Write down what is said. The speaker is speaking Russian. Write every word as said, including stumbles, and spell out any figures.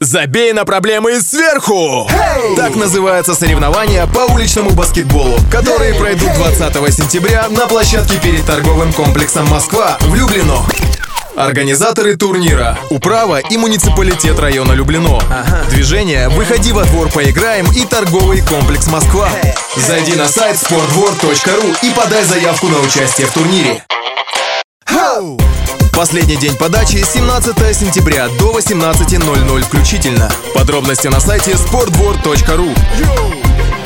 Забей на проблемы сверху! Hey! Так называется соревнование по уличному баскетболу, которые пройдут двадцатого сентября на площадке перед торговым комплексом «Москва» в Люблино. Организаторы турнира — управа и муниципалитет района Люблино. Ага. Движение «Выходи во двор, поиграем» и торговый комплекс «Москва». Зайди на сайт спортдвор точка ру и подай заявку на участие в турнире. Хоу! Последний день подачи — семнадцатого сентября до восемнадцати ноль-ноль включительно. Подробности на сайте спортдвор точка ру.